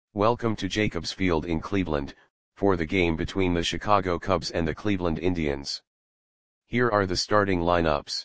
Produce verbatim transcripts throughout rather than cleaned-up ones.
Welcome to Jacobs Field in Cleveland, for the game between the Chicago Cubs and the Cleveland Indians. Here are the starting lineups.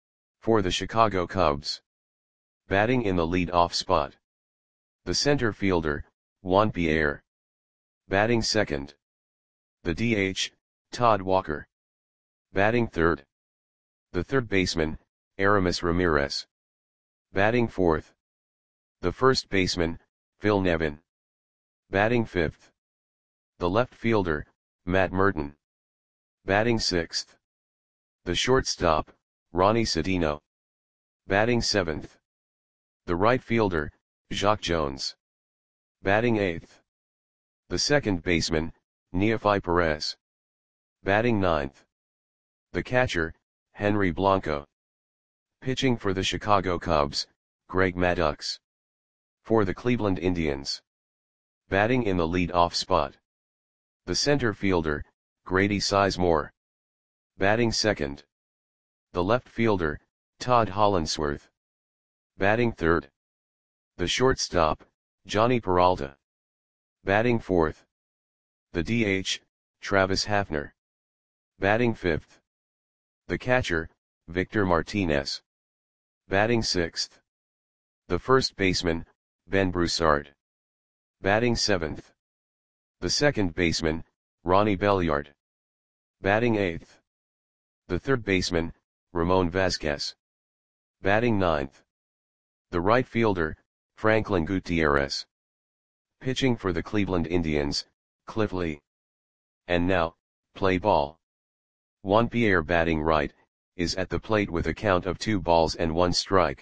For the Chicago Cubs. Batting in the lead-off spot. The center fielder, Juan Pierre. Batting second. The D H, Todd Walker. Batting third. The third baseman, Aramis Ramirez. Batting fourth. The first baseman, Phil Nevin. Batting fifth. The left fielder, Matt Merton. Batting sixth. The shortstop, Ronnie Sedino. Batting seventh. The right fielder, Jacque Jones. Batting eighth. The second baseman, Neofi Perez. Batting ninth. The catcher, Henry Blanco. Pitching for the Chicago Cubs, Greg Maddux. For the Cleveland Indians. Batting in the lead-off spot. The center fielder, Grady Sizemore. Batting second. The left fielder, Todd Hollandsworth. Batting third. The shortstop, Johnny Peralta. Batting fourth. The D H, Travis Hafner. Batting fifth. The catcher, Victor Martinez. Batting sixth. The first baseman, Ben Broussard. Batting seventh. The second baseman, Ronnie Belliard. Batting eighth. The third baseman, Ramon Vasquez. Batting ninth. The right fielder, Franklin Gutierrez. Pitching for the Cleveland Indians, Cliff Lee. And now, play ball. Juan Pierre batting right, is at the plate with a count of two balls and one strike.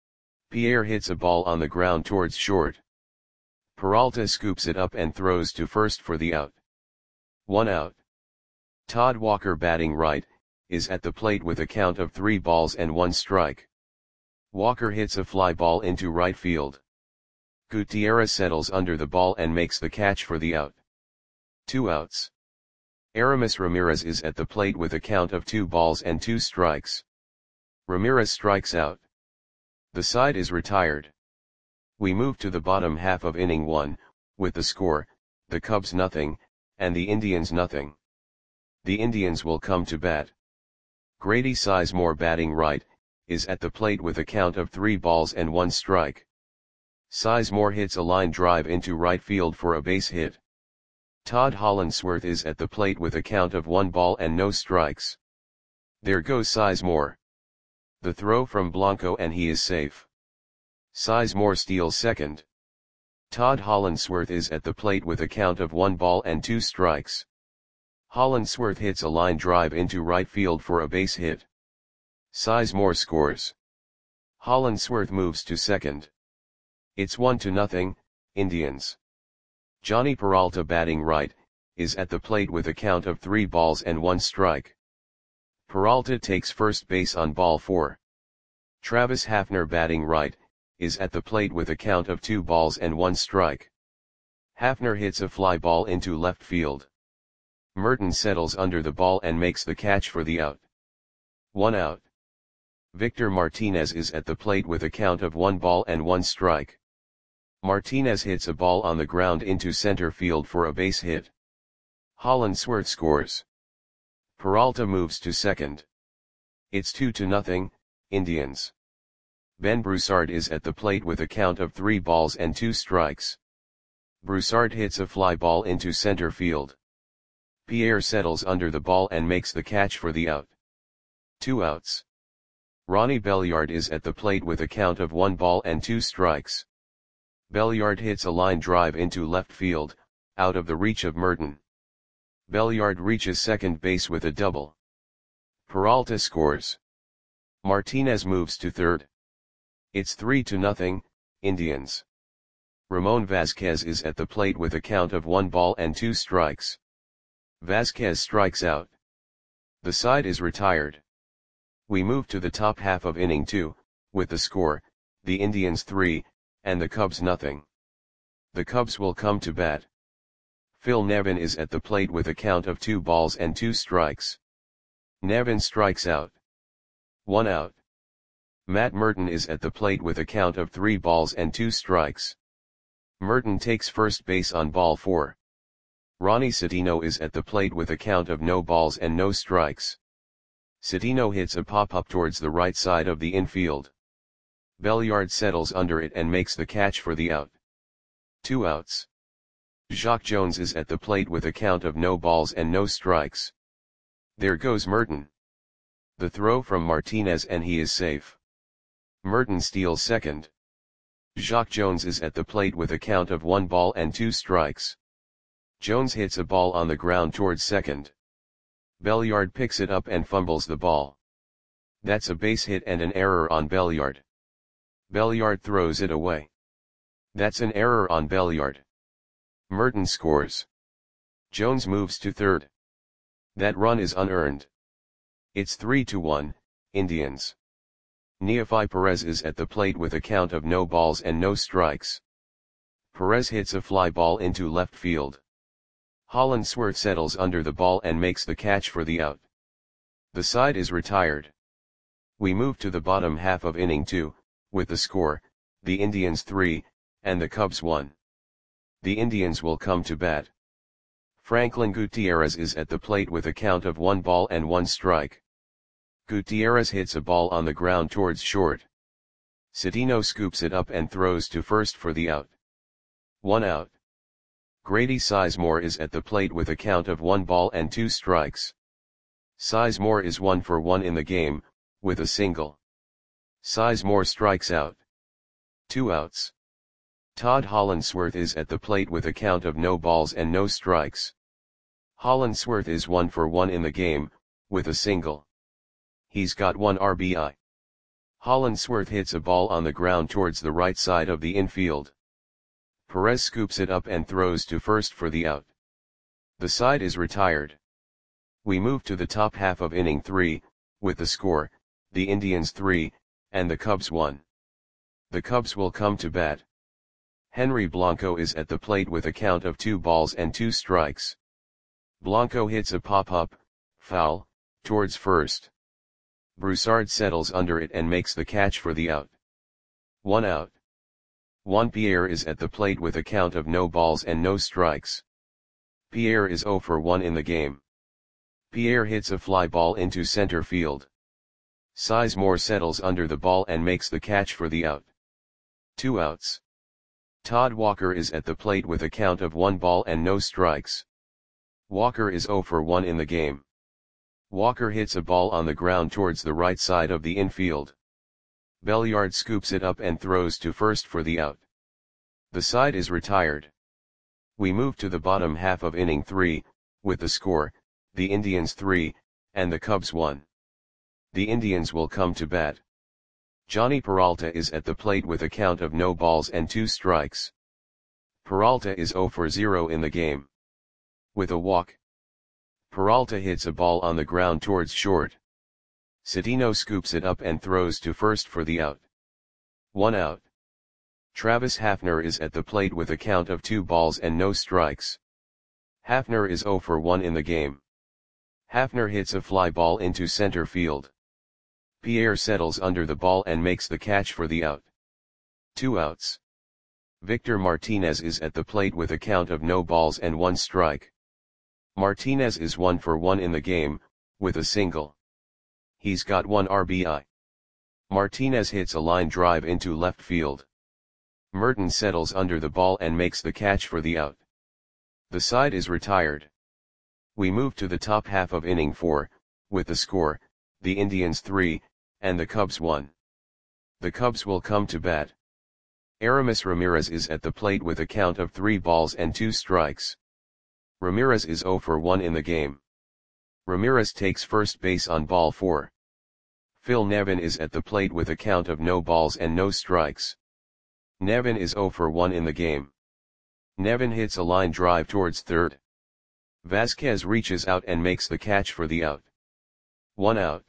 Pierre hits a ball on the ground towards short. Peralta scoops it up and throws to first for the out. One out. Todd Walker batting right, is at the plate with a count of three balls and one strike. Walker hits a fly ball into right field. Gutierrez settles under the ball and makes the catch for the out. Two outs. Aramis Ramirez is at the plate with a count of two balls and two strikes. Ramirez strikes out. The side is retired. We move to the bottom half of inning one, with the score, the Cubs nothing, and the Indians nothing. The Indians will come to bat. Grady Sizemore batting right, is at the plate with a count of three balls and one strike. Sizemore hits a line drive into right field for a base hit. Todd Hollandsworth is at the plate with a count of one ball and no strikes. There goes Sizemore. The throw from Blanco and he is safe. Sizemore steals second. Todd Hollandsworth is at the plate with a count of one ball and two strikes. Hollandsworth hits a line drive into right field for a base hit. Sizemore scores. Hollandsworth moves to second. It's one to nothing, Indians. Johnny Peralta batting right, is at the plate with a count of three balls and one strike. Peralta takes first base on ball four. Travis Hafner batting right, is at the plate with a count of two balls and one strike. Hafner hits a fly ball into left field. Merton settles under the ball and makes the catch for the out. One out. Victor Martinez is at the plate with a count of one ball and one strike. Martinez hits a ball on the ground into center field for a base hit. Hollandsworth scores. Peralta moves to second. It's two to nothing, Indians. Ben Broussard is at the plate with a count of three balls and two strikes. Broussard hits a fly ball into center field. Pierre settles under the ball and makes the catch for the out. Two outs. Ronnie Belliard is at the plate with a count of one ball and two strikes. Belliard hits a line drive into left field, out of the reach of Merton. Belliard reaches second base with a double. Peralta scores. Martinez moves to third. It's three to nothing, Indians. Ramon Vasquez is at the plate with a count of one ball and two strikes. Vasquez strikes out. The side is retired. We move to the top half of inning two, with the score, the Indians three, and the Cubs nothing. The Cubs will come to bat. Phil Nevin is at the plate with a count of two balls and two strikes. Nevin strikes out. One out. Matt Merton is at the plate with a count of three balls and two strikes. Merton takes first base on ball four. Ronnie Citino is at the plate with a count of no balls and no strikes. Citino hits a pop-up towards the right side of the infield. Belliard settles under it and makes the catch for the out. Two outs. Jacque Jones is at the plate with a count of no balls and no strikes. There goes Merton. The throw from Martinez and he is safe. Merton steals second. Jacque Jones is at the plate with a count of one ball and two strikes. Jones hits a ball on the ground towards second. Belliard picks it up and fumbles the ball. That's a base hit and an error on Belliard. Belliard throws it away. That's an error on Belliard. Merton scores. Jones moves to third. That run is unearned. It's three to one, Indians. Neofi Perez is at the plate with a count of no balls and no strikes. Perez hits a fly ball into left field. Hollandsworth settles under the ball and makes the catch for the out. The side is retired. We move to the bottom half of inning two, with the score, the Indians three, and the Cubs one. The Indians will come to bat. Franklin Gutierrez is at the plate with a count of one ball and one strike. Gutierrez hits a ball on the ground towards short. Citino scoops it up and throws to first for the out. One out. Grady Sizemore is at the plate with a count of one ball and two strikes. Sizemore is one for one in the game, with a single. Sizemore strikes out. Two outs. Todd Hollandsworth is at the plate with a count of no balls and no strikes. Hollandsworth is one for one in the game, with a single. He's got one R B I. Hollandsworth hits a ball on the ground towards the right side of the infield. Perez scoops it up and throws to first for the out. The side is retired. We move to the top half of inning three, with the score, the Indians three, and the Cubs one. The Cubs will come to bat. Henry Blanco is at the plate with a count of two balls and two strikes. Blanco hits a pop-up, foul, towards first. Broussard settles under it and makes the catch for the out. One out. Juan Pierre is at the plate with a count of no balls and no strikes. Pierre is zero for one in the game. Pierre hits a fly ball into center field. Sizemore settles under the ball and makes the catch for the out. Two outs. Todd Walker is at the plate with a count of one ball and no strikes. Walker is zero for one in the game. Walker hits a ball on the ground towards the right side of the infield. Belliard scoops it up and throws to first for the out. The side is retired. We move to the bottom half of inning three, with the score, the Indians three, and the Cubs one. The Indians will come to bat. Johnny Peralta is at the plate with a count of no balls and two strikes. Peralta is zero for zero in the game. With a walk. Peralta hits a ball on the ground towards short. Citino scoops it up and throws to first for the out. One out. Travis Hafner is at the plate with a count of two balls and no strikes. Hafner is zero for one in the game. Hafner hits a fly ball into center field. Pierre settles under the ball and makes the catch for the out. Two outs. Victor Martinez is at the plate with a count of no balls and one strike. Martinez is one for one in the game, with a single. He's got one R B I. Martinez hits a line drive into left field. Merton settles under the ball and makes the catch for the out. The side is retired. We move to the top half of inning four, with the score, the Indians three, and the Cubs one. The Cubs will come to bat. Aramis Ramirez is at the plate with a count of three balls and two strikes. Ramirez is zero for one in the game. Ramirez takes first base on ball four. Phil Nevin is at the plate with a count of no balls and no strikes. Nevin is zero for one in the game. Nevin hits a line drive towards third. Vasquez reaches out and makes the catch for the out. One out.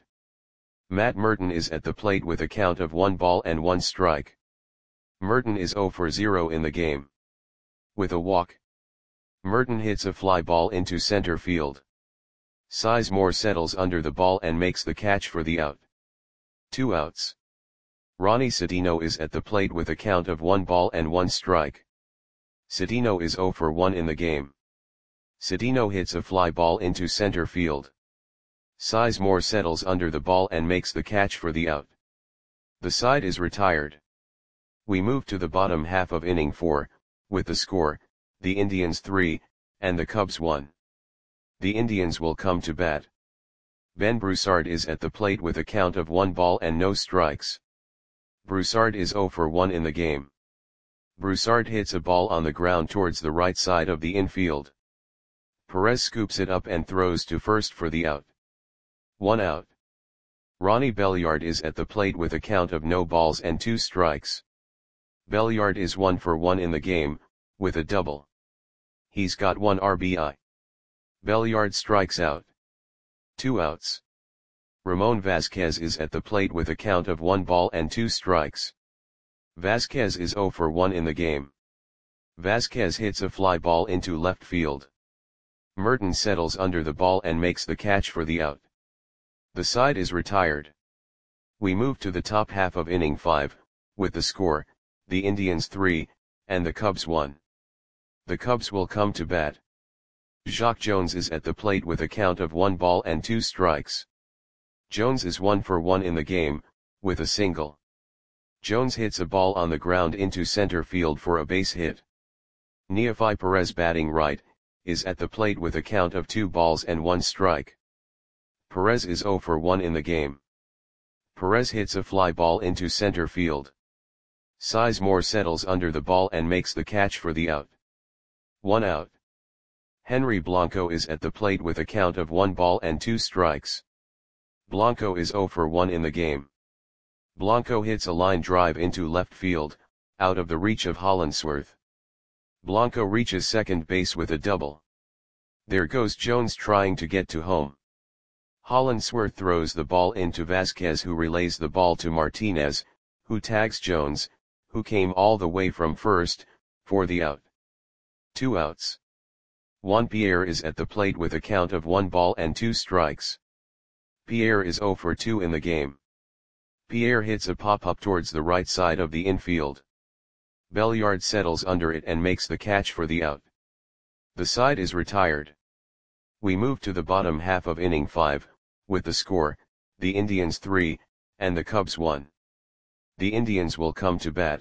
Matt Merton is at the plate with a count of one ball and one strike. Merton is zero for zero in the game. With a walk. Merton hits a fly ball into center field. Sizemore settles under the ball and makes the catch for the out. Two outs. Ronnie Citino is at the plate with a count of one ball and one strike. Cedeno is zero for one in the game. Cedeno hits a fly ball into center field. Sizemore settles under the ball and makes the catch for the out. The side is retired. We move to the bottom half of inning four, with the score, the Indians three, and the Cubs one. The Indians will come to bat. Ben Broussard is at the plate with a count of one ball and no strikes. Broussard is zero for one in the game. Broussard hits a ball on the ground towards the right side of the infield. Perez scoops it up and throws to first for the out. One out. Ronnie Belliard is at the plate with a count of no balls and two strikes. Belliard is one for one in the game, with a double. He's got one R B I. Belliard strikes out. Two outs. Ramon Vasquez is at the plate with a count of one ball and two strikes. Vasquez is zero for one in the game. Vasquez hits a fly ball into left field. Merton settles under the ball and makes the catch for the out. The side is retired. We move to the top half of inning five, with the score, the Indians three, and the Cubs one. The Cubs will come to bat. Jacque Jones is at the plate with a count of one ball and two strikes. Jones is one for one in the game, with a single. Jones hits a ball on the ground into center field for a base hit. Neefi Perez, batting right, is at the plate with a count of two balls and one strike. Perez is zero for one in the game. Perez hits a fly ball into center field. Sizemore settles under the ball and makes the catch for the out. One out. Henry Blanco is at the plate with a count of one ball and two strikes. Blanco is zero for one in the game. Blanco hits a line drive into left field, out of the reach of Hollandsworth. Blanco reaches second base with a double. There goes Jones trying to get to home. Hollandsworth throws the ball into Vasquez, who relays the ball to Martinez, who tags Jones, who came all the way from first, for the out. Two outs. Juan Pierre is at the plate with a count of one ball and two strikes. Pierre is zero for two in the game. Pierre hits a pop-up towards the right side of the infield. Belliard settles under it and makes the catch for the out. The side is retired. We move to the bottom half of inning five, with the score, the Indians three, and the Cubs one. The Indians will come to bat.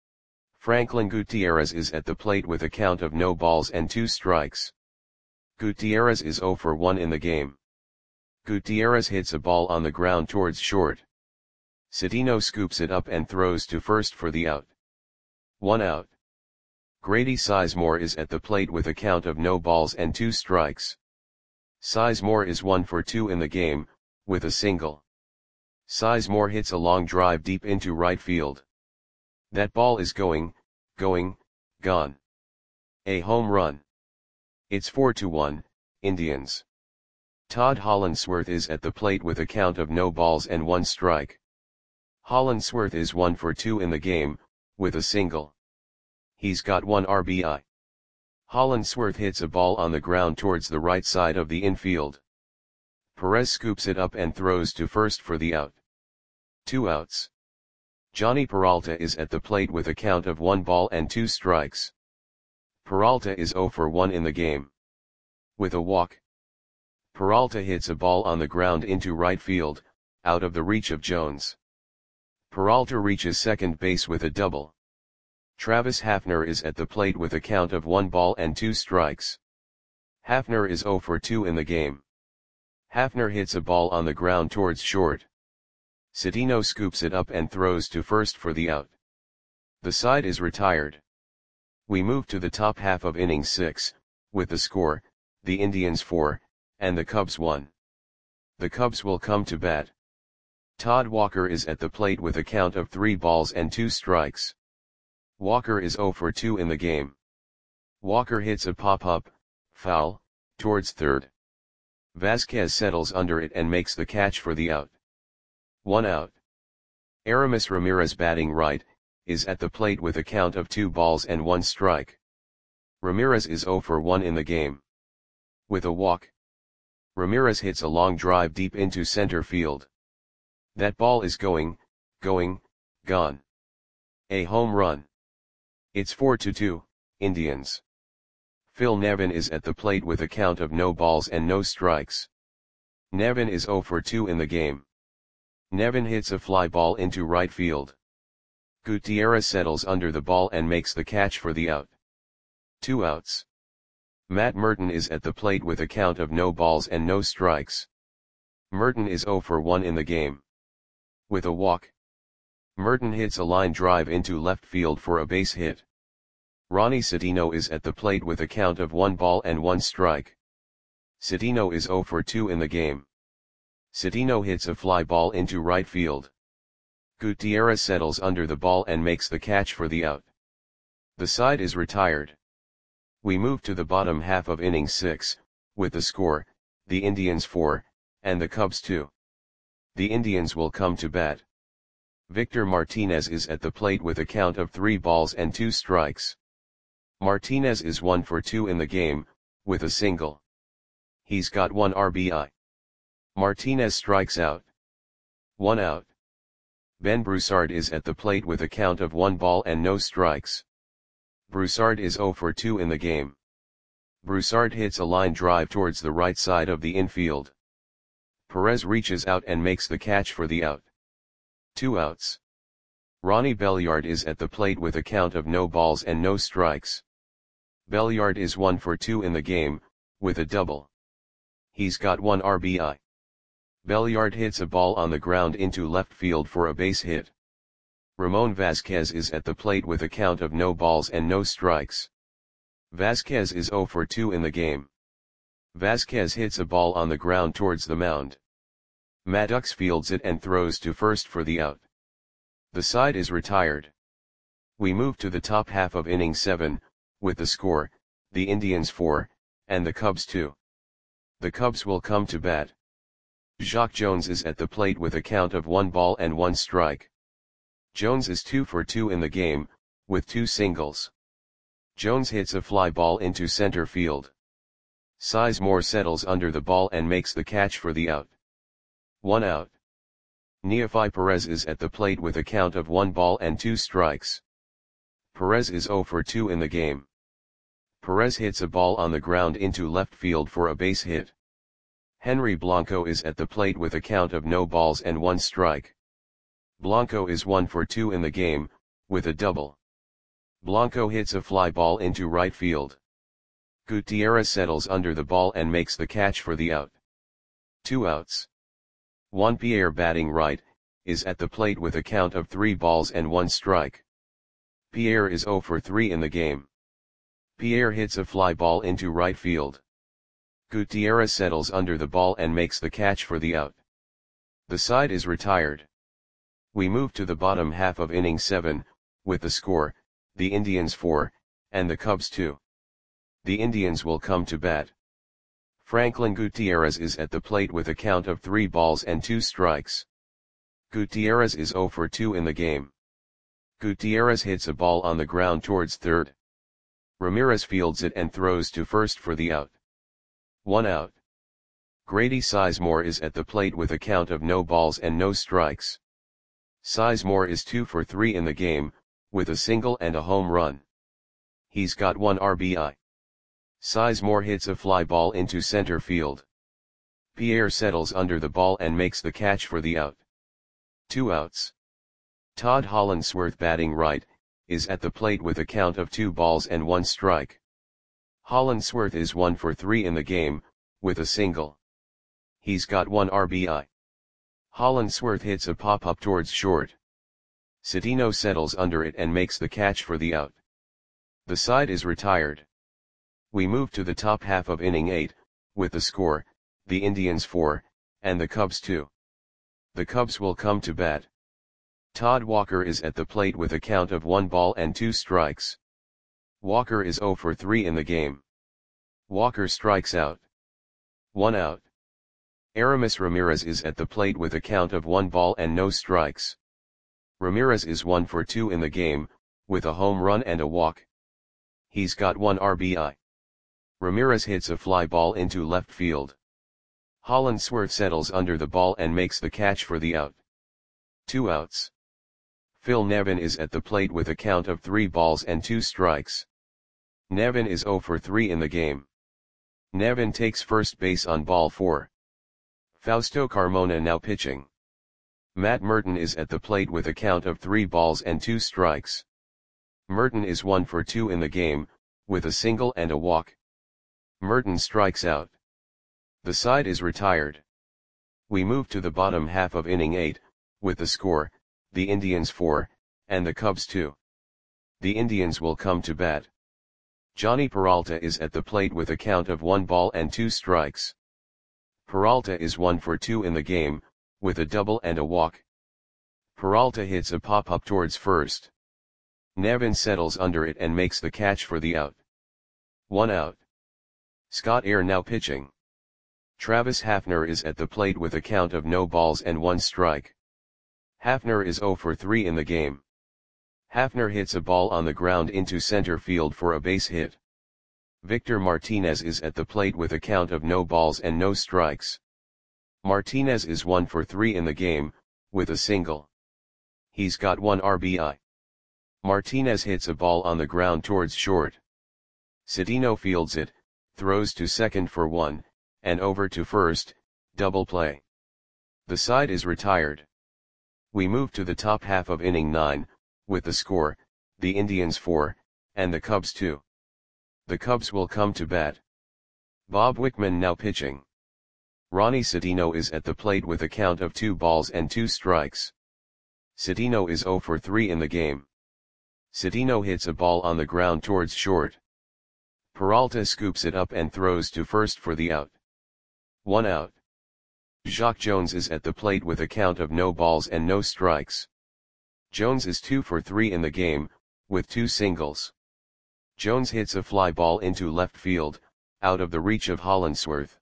Franklin Gutierrez is at the plate with a count of no balls and two strikes. Gutierrez is zero for one in the game. Gutierrez hits a ball on the ground towards short. Cedeno scoops it up and throws to first for the out. One out. Grady Sizemore is at the plate with a count of no balls and two strikes. Sizemore is one for two in the game, with a single. Sizemore hits a long drive deep into right field. That ball is going, going, gone. A home run. It's four to one, Indians. Todd Hollandsworth is at the plate with a count of no balls and one strike. Hollandsworth is one for two in the game, with a single. He's got one R B I. Hollandsworth hits a ball on the ground towards the right side of the infield. Perez scoops it up and throws to first for the out. Two outs. Johnny Peralta is at the plate with a count of one ball and two strikes. Peralta is zero for one in the game. With a walk. Peralta hits a ball on the ground into right field, out of the reach of Jones. Peralta reaches second base with a double. Travis Hafner is at the plate with a count of one ball and two strikes. Hafner is zero for two in the game. Hafner hits a ball on the ground towards short. Cedeno scoops it up and throws to first for the out. The side is retired. We move to the top half of inning six, with the score, the Indians four, and the Cubs one. The Cubs will come to bat. Todd Walker is at the plate with a count of three balls and two strikes. Walker is zero for two in the game. Walker hits a pop-up, foul, towards third. Vasquez settles under it and makes the catch for the out. One out. Aramis Ramirez, batting right, is at the plate with a count of two balls and one strike. Ramirez is zero for one in the game. With a walk. Ramirez hits a long drive deep into center field. That ball is going, going, gone. A home run. It's four to two, Indians. Phil Nevin is at the plate with a count of no balls and no strikes. Nevin is zero for two in the game. Nevin hits a fly ball into right field. Gutierrez settles under the ball and makes the catch for the out. Two outs. Matt Merton is at the plate with a count of no balls and no strikes. Merton is zero for one in the game. With a walk, Merton hits a line drive into left field for a base hit. Ronnie Citino is at the plate with a count of one ball and one strike. Citino is zero for two in the game. Citino hits a fly ball into right field. Gutierrez settles under the ball and makes the catch for the out. The side is retired. We move to the bottom half of inning six, with the score, the Indians four, and the Cubs two. The Indians will come to bat. Victor Martinez is at the plate with a count of three balls and two strikes. Martinez is one for two in the game, with a single. He's got one R B I. Martinez strikes out. One out. Ben Broussard is at the plate with a count of one ball and no strikes. Broussard is zero for two in the game. Broussard hits a line drive towards the right side of the infield. Perez reaches out and makes the catch for the out. Two outs. Ronnie Belliard is at the plate with a count of no balls and no strikes. Belliard is one for two in the game, with a double. He's got one R B I. Belliard hits a ball on the ground into left field for a base hit. Ramon Vasquez is at the plate with a count of no balls and no strikes. Vasquez is zero for two in the game. Vasquez hits a ball on the ground towards the mound. Maddox fields it and throws to first for the out. The side is retired. We move to the top half of inning seven, with the score, the Indians four, and the Cubs two. The Cubs will come to bat. Jacque Jones is at the plate with a count of one ball and one strike. Jones is two for two in the game, with two singles. Jones hits a fly ball into center field. Sizemore settles under the ball and makes the catch for the out. One out. Neofi Perez is at the plate with a count of one ball and two strikes. Perez is zero for two in the game. Perez hits a ball on the ground into left field for a base hit. Henry Blanco is at the plate with a count of no balls and one strike. Blanco is one for two in the game, with a double. Blanco hits a fly ball into right field. Gutierrez settles under the ball and makes the catch for the out. Two outs. Juan Pierre, batting right, is at the plate with a count of three balls and one strike. Pierre is zero for three in the game. Pierre hits a fly ball into right field. Gutierrez settles under the ball and makes the catch for the out. The side is retired. We move to the bottom half of inning seven, with the score, the Indians four, and the Cubs two. The Indians will come to bat. Franklin Gutierrez is at the plate with a count of three balls and two strikes. Gutierrez is zero for two in the game. Gutierrez hits a ball on the ground towards third. Ramirez fields it and throws to first for the out. One out. Grady Sizemore is at the plate with a count of no balls and no strikes. Sizemore is two for three in the game, with a single and a home run. He's got one R B I. Sizemore hits a fly ball into center field. Pierre settles under the ball and makes the catch for the out. Two outs. Todd Hollandsworth, batting right, is at the plate with a count of two balls and one strike. Hollandsworth is one for three in the game, with a single. He's got one R B I. Hollandsworth hits a pop-up towards short. Citino settles under it and makes the catch for the out. The side is retired. We move to the top half of inning eight, with the score, the Indians four, and the Cubs two. The Cubs will come to bat. Todd Walker is at the plate with a count of one ball and two strikes. Walker is zero for three in the game. Walker strikes out. One out. Aramis Ramirez is at the plate with a count of one ball and no strikes. Ramirez is one for two in the game, with a home run and a walk. He's got one R B I. Ramirez hits a fly ball into left field. Hollandsworth settles under the ball and makes the catch for the out. Two outs. Phil Nevin is at the plate with a count of three balls and two strikes. Nevin is zero for three in the game. Nevin takes first base on ball four. Fausto Carmona now pitching. Matt Merton is at the plate with a count of three balls and two strikes. Merton is one for two in the game, with a single and a walk. Merton strikes out. The side is retired. We move to the bottom half of inning eight, with the score, the Indians four, and the Cubs two. The Indians will come to bat. Johnny Peralta is at the plate with a count of one ball and two strikes. Peralta is one for two in the game, with a double and a walk. Peralta hits a pop-up towards first. Nevin settles under it and makes the catch for the out. One out. Scott Air now pitching. Travis Hafner is at the plate with a count of no balls and one strike. Hafner is zero for three in the game. Hafner hits a ball on the ground into center field for a base hit. Victor Martinez is at the plate with a count of no balls and no strikes. Martinez is one for three in the game, with a single. He's got one R B I. Martinez hits a ball on the ground towards short. Cedeno fields it, throws to second for one, and over to first, double play. The side is retired. We move to the top half of inning nine, with the score, the Indians four, and the Cubs two. The Cubs will come to bat. Bob Wickman now pitching. Ronnie Cedeno is at the plate with a count of two balls and two strikes. Cedeno is zero for three in the game. Cedeno hits a ball on the ground towards short. Peralta scoops it up and throws to first for the out. One out. Jacque Jones is at the plate with a count of no balls and no strikes. Jones is two for three in the game, with two singles. Jones hits a fly ball into left field, out of the reach of Hollandsworth.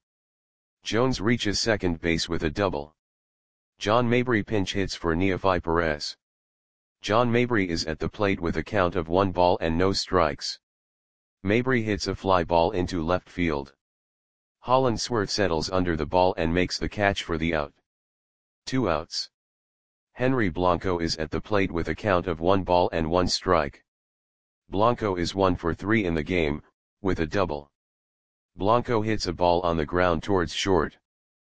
Jones reaches second base with a double. John Mabry pinch hits for Neofi Perez. John Mabry is at the plate with a count of one ball and no strikes. Mabry hits a fly ball into left field. Hollandsworth settles under the ball and makes the catch for the out. Two outs. Henry Blanco is at the plate with a count of one ball and one strike. Blanco is one for three in the game, with a double. Blanco hits a ball on the ground towards short.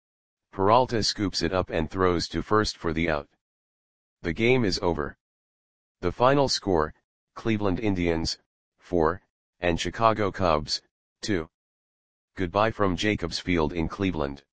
Peralta scoops it up and throws to first for the out. The game is over. The final score, Cleveland Indians, four, and Chicago Cubs, two. Goodbye from Jacobs Field in Cleveland.